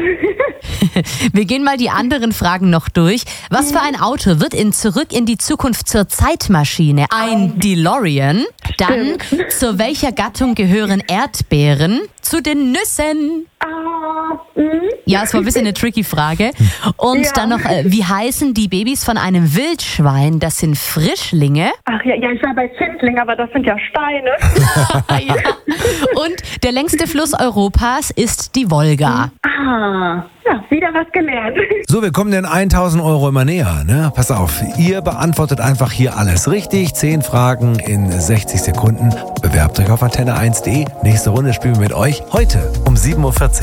Wir gehen mal die anderen Fragen noch durch. Was für ein Auto wird in Zurück in die Zukunft zur Zeitmaschine? Ein DeLorean. Dann, zu welcher Gattung gehören Erdbeeren? Zu den Nüssen. Ja, es war ein bisschen eine tricky Frage. Und dann noch, wie heißen die Babys von einem Wildschwein? Das sind Frischlinge. Ach ja, ich war bei Findling, aber das sind ja Steine. Ja. Und der längste Fluss Europas ist die Wolga. Ja, wieder was gelernt. So, wir kommen den 1.000 Euro immer näher. Ne? Pass auf, ihr beantwortet einfach hier alles richtig. 10 Fragen in 60 Sekunden. Bewerbt euch auf antenne1.de. Nächste Runde spielen wir mit euch heute um 7.40 Uhr.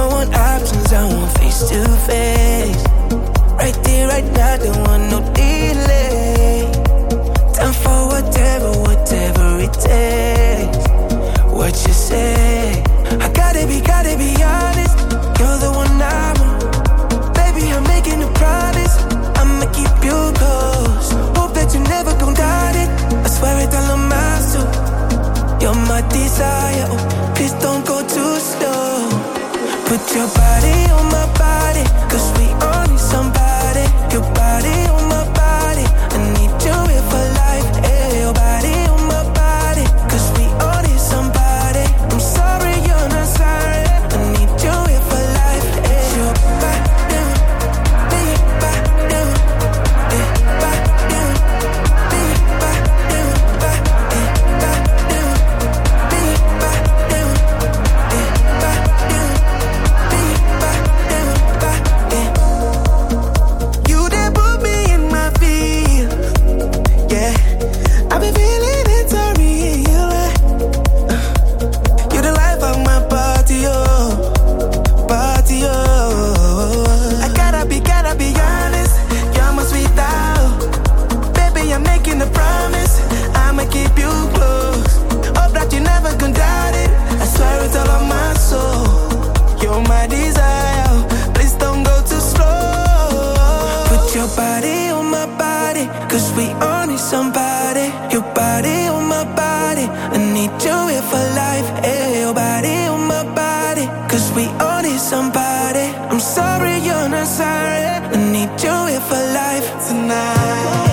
Desire, oh, please don't go too slow. Put your body on my body, 'cause we all need somebody. Your body on my body, I need you here for life. Hey, your body on my body, 'cause we all need somebody. I'm sorry you're not sorry, I need you here for life. Hey, your body, somebody, your body on my body, I need you here for life. Hey, your body on my body, 'cause we all need somebody. I'm sorry you're not sorry, I need you here for life tonight.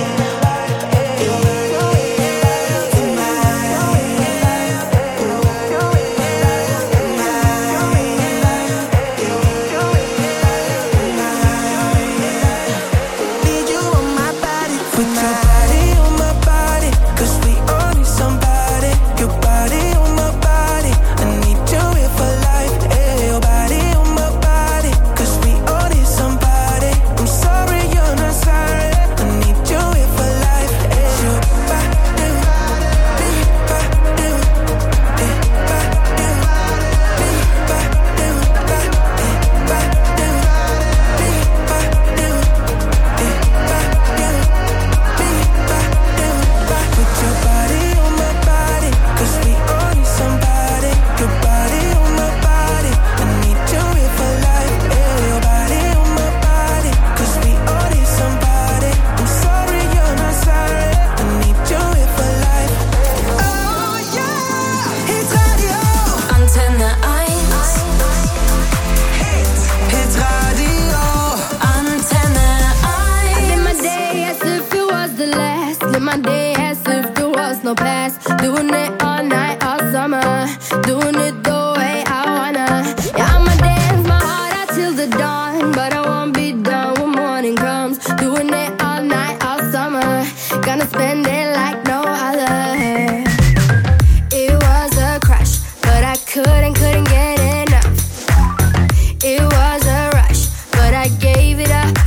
My day as if there was no past. Doing it all night, all summer. Doing it the way I wanna. Yeah, I'ma dance my heart out till the dawn, but I won't be done when morning comes. Doing it all night, all summer. Gonna spend it like no other. It was a crush, but I couldn't get enough. It was a rush, but I gave it up.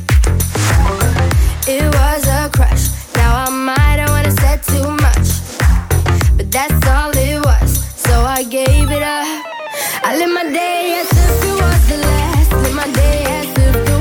It was a crush. Now I might have wanna said too much, but that's all it was, so I gave it up. I live my day as if it was the last. Live my day as if it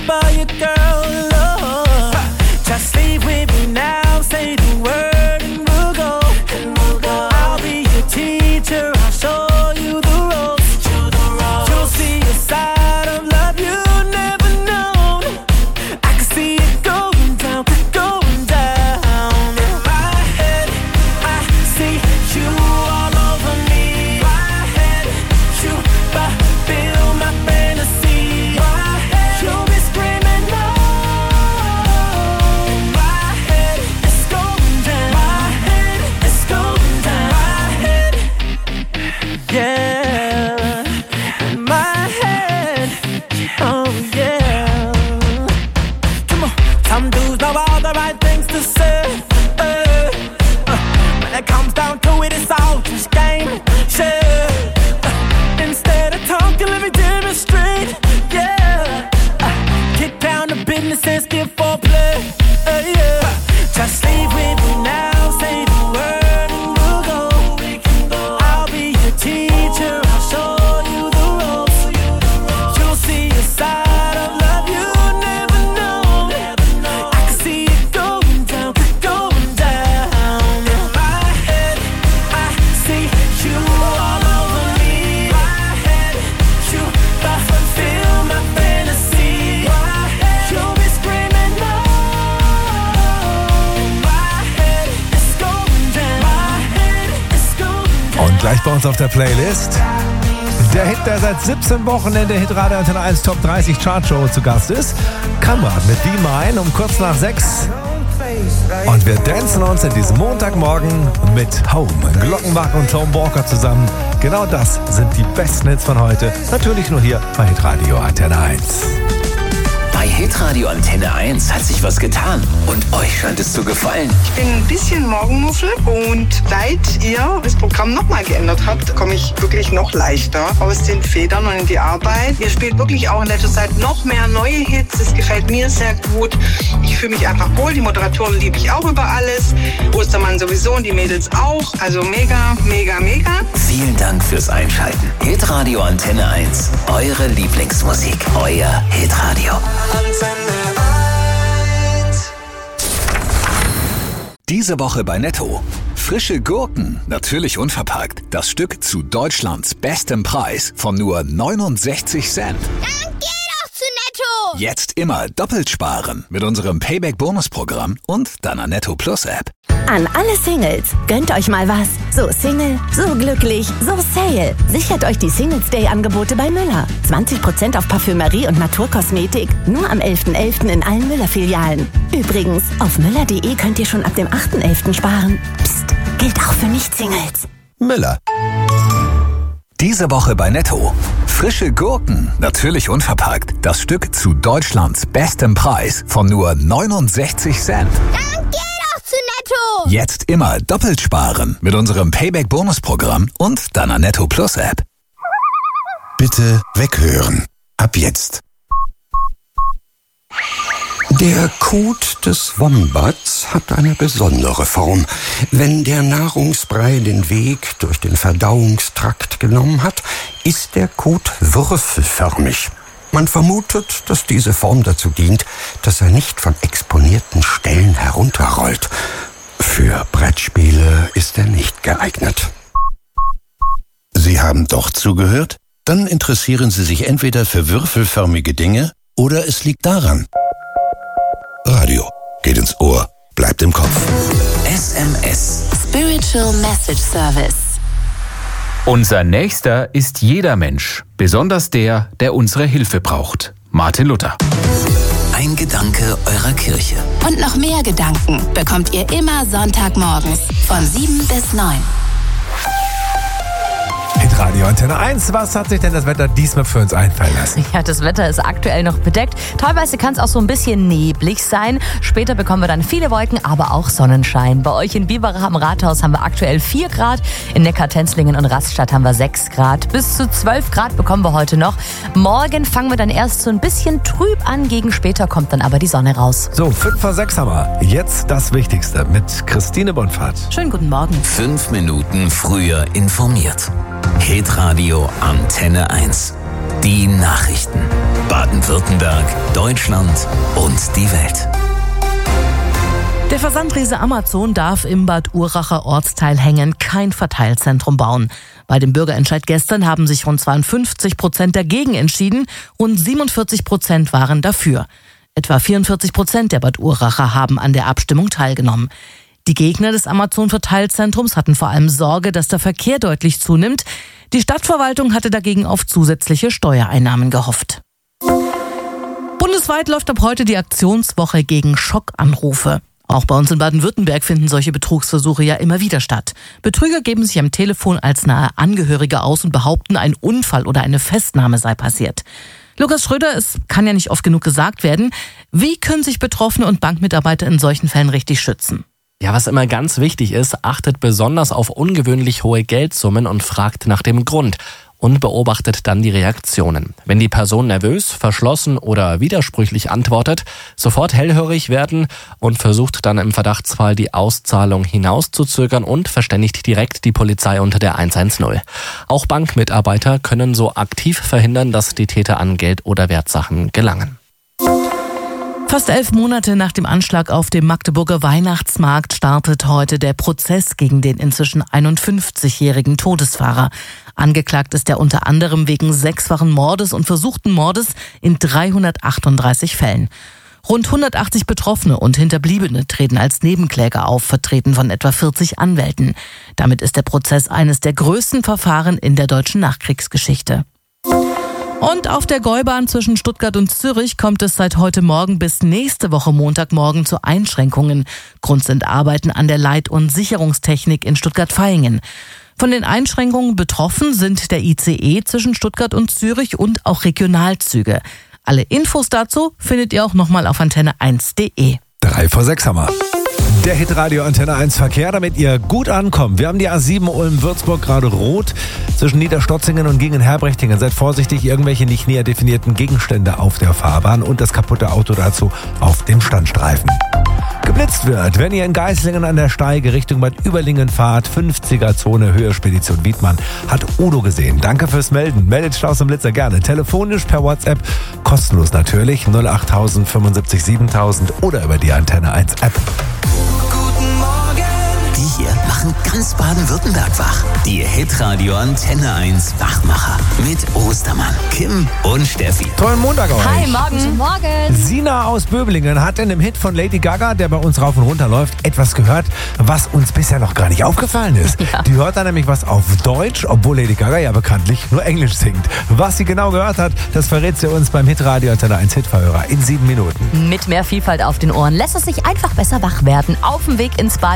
by you, girl, Lord. Just leave with me now, say the word and we'll go. I'll be your teacher, I'll show you the ropes. You'll see a side of love you never known. I can see it going down, going down. In my head, I see you all over me. My head, you fulfill my fantasy. My head, you'll be screaming no. My head, it's going down. My head, it's going down. My head, yeah. In my head, oh yeah. Come on, some dudes know all the right things to say. When it comes down to it, it's all just game. Instead of talking, let me demonstrate. Yeah, get down to business and skip foreplay. Yeah, just leave with me now, say the word and we'll go. I'll be your teacher, I'll show you the ropes. You'll see a side of love you never know. I can see it going down, going down. In my head, I see you all over me. My head, you fulfill my fantasy. My head, you'll be screaming no. My head, it's going down. My head, it's going down. Und gleich bei uns auf der Playlist der Hit, der seit 17 Wochen in der Hitradio Antenne 1 Top 30 Chartshow zu Gast ist. Kamerad mit Be Mine um kurz nach 6. Und wir dancen uns in diesem Montagmorgen mit Home, Glockenbach und Tom Walker zusammen. Genau das sind die besten Hits von heute. Natürlich nur hier bei Hitradio Antenne 1. Bei Hitradio Antenne 1 hat sich was getan und euch scheint es zu gefallen. Ich bin ein bisschen Morgenmuffel und seit ihr das Programm nochmal geändert habt, komme ich wirklich noch leichter aus den Federn und in die Arbeit. Ihr spielt wirklich auch in letzter Zeit noch mehr neue Hits. Das gefällt mir sehr gut. Ich fühle mich einfach wohl. Die Moderatoren liebe ich auch über alles. Ostermann sowieso und die Mädels auch. Also mega, mega, mega. Vielen Dank fürs Einschalten. Hitradio Antenne 1. Eure Lieblingsmusik. Euer Hitradio. Diese Woche bei Netto. Frische Gurken, natürlich unverpackt. Das Stück zu Deutschlands bestem Preis von nur 69 Cent. Dann geh doch zu Netto! Jetzt immer doppelt sparen mit unserem Payback-Bonus-Programm und deiner Netto Plus-App. An alle Singles, gönnt euch mal was. So Single, so glücklich, so Sale. Sichert euch die Singles Day Angebote bei Müller. 20% auf Parfümerie und Naturkosmetik. Nur am 11.11. in allen Müller-Filialen. Übrigens, auf müller.de könnt ihr schon ab dem 8.11. sparen. Psst, gilt auch für Nicht-Singles. Müller. Diese Woche bei Netto. Frische Gurken, natürlich unverpackt. Das Stück zu Deutschlands bestem Preis von nur 69 Cent. Dann geh doch zu Netto! Jetzt immer doppelt sparen mit unserem Payback-Bonus-Programm und deiner Netto Plus-App. Bitte weghören. Ab jetzt. Der Kot des Wombats hat eine besondere Form. Wenn der Nahrungsbrei den Weg durch den Verdauungstrakt genommen hat, ist der Kot würfelförmig. Man vermutet, dass diese Form dazu dient, dass er nicht von exponierten Stellen herunterrollt. Für Brettspiele ist er nicht geeignet. Sie haben doch zugehört? Dann interessieren Sie sich entweder für würfelförmige Dinge oder es liegt daran. Radio geht ins Ohr, bleibt im Kopf. SMS. Spiritual Message Service. Unser Nächster ist jeder Mensch, besonders der, der unsere Hilfe braucht. Martin Luther. Ein Gedanke eurer Kirche. Und noch mehr Gedanken bekommt ihr immer Sonntagmorgens von 7 bis 9. Hitradio Antenne 1. Was hat sich denn das Wetter diesmal für uns einfallen lassen? Ja, das Wetter ist aktuell noch bedeckt. Teilweise kann es auch so ein bisschen neblig sein. Später bekommen wir dann viele Wolken, aber auch Sonnenschein. Bei euch in Biberach am Rathaus haben wir aktuell 4 Grad. In Neckartenzlingen und Rastatt haben wir 6 Grad. Bis zu 12 Grad bekommen wir heute noch. Morgen fangen wir dann erst so ein bisschen trüb an. Gegen später kommt dann aber die Sonne raus. So, 5 vor 6 haben wir. Jetzt das Wichtigste mit Christine Bonfahrt. Schönen guten Morgen. 5 Minuten früher informiert. Hitradio Antenne 1. Die Nachrichten. Baden-Württemberg, Deutschland und die Welt. Der Versandriese Amazon darf im Bad Urracher Ortsteil Hengen kein Verteilzentrum bauen. Bei dem Bürgerentscheid gestern haben sich rund 52% dagegen entschieden, rund 47% waren dafür. Etwa 44% der Bad Urracher haben an der Abstimmung teilgenommen. Die Gegner des Amazon-Verteilzentrums hatten vor allem Sorge, dass der Verkehr deutlich zunimmt. Die Stadtverwaltung hatte dagegen auf zusätzliche Steuereinnahmen gehofft. Bundesweit läuft ab heute die Aktionswoche gegen Schockanrufe. Auch bei uns in Baden-Württemberg finden solche Betrugsversuche ja immer wieder statt. Betrüger geben sich am Telefon als nahe Angehörige aus und behaupten, ein Unfall oder eine Festnahme sei passiert. Lukas Schröder, es kann ja nicht oft genug gesagt werden. Wie können sich Betroffene und Bankmitarbeiter in solchen Fällen richtig schützen? Ja, was immer ganz wichtig ist, achtet besonders auf ungewöhnlich hohe Geldsummen und fragt nach dem Grund und beobachtet dann die Reaktionen. Wenn die Person nervös, verschlossen oder widersprüchlich antwortet, sofort hellhörig werden und versucht dann im Verdachtsfall die Auszahlung hinauszuzögern und verständigt direkt die Polizei unter der 110. Auch Bankmitarbeiter können so aktiv verhindern, dass die Täter an Geld oder Wertsachen gelangen. Fast 11 Monate nach dem Anschlag auf dem Magdeburger Weihnachtsmarkt startet heute der Prozess gegen den inzwischen 51-jährigen Todesfahrer. Angeklagt ist er unter anderem wegen 6-fachen Mordes und versuchten Mordes in 338 Fällen. Rund 180 Betroffene und Hinterbliebene treten als Nebenkläger auf, vertreten von etwa 40 Anwälten. Damit ist der Prozess eines der größten Verfahren in der deutschen Nachkriegsgeschichte. Und auf der Gäubahn zwischen Stuttgart und Zürich kommt es seit heute Morgen bis nächste Woche Montagmorgen zu Einschränkungen. Grund sind Arbeiten an der Leit- und Sicherungstechnik in Stuttgart-Vaihingen. Von den Einschränkungen betroffen sind der ICE zwischen Stuttgart und Zürich und auch Regionalzüge. Alle Infos dazu findet ihr auch nochmal auf antenne1.de. 3 vor 6 haben wir. Der Hitradio Antenne 1 Verkehr, damit ihr gut ankommt. Wir haben die A7 Ulm-Würzburg gerade rot zwischen Niederstotzingen und Gingen-Herbrechtingen. Seid vorsichtig, irgendwelche nicht näher definierten Gegenstände auf der Fahrbahn und das kaputte Auto dazu auf dem Standstreifen. Geblitzt wird, wenn ihr in Geislingen an der Steige Richtung Bad Überlingen fahrt, 50er-Zone Höhe Spedition Wiedmann, hat Udo gesehen. Danke fürs Melden. Meldet Strauß und Blitzer gerne. Telefonisch per WhatsApp, kostenlos natürlich, 08000 75 7000 oder über die Antenne 1 App. Die hier machen ganz Baden-Württemberg wach. Die Hitradio Antenne 1 Wachmacher mit Ostermann, Kim und Steffi. Tollen Montag euch. Hi, morgen. Guten Morgen. Sina aus Böblingen hat in dem Hit von Lady Gaga, der bei uns rauf und runter läuft, etwas gehört, was uns bisher noch gar nicht aufgefallen ist. Ja. Die hört da nämlich was auf Deutsch, obwohl Lady Gaga ja bekanntlich nur Englisch singt. Was sie genau gehört hat, das verrät sie uns beim Hitradio Antenne 1 Hitverhörer in 7 Minuten. Mit mehr Vielfalt auf den Ohren lässt es sich einfach besser wach werden. Auf dem Weg ins Bad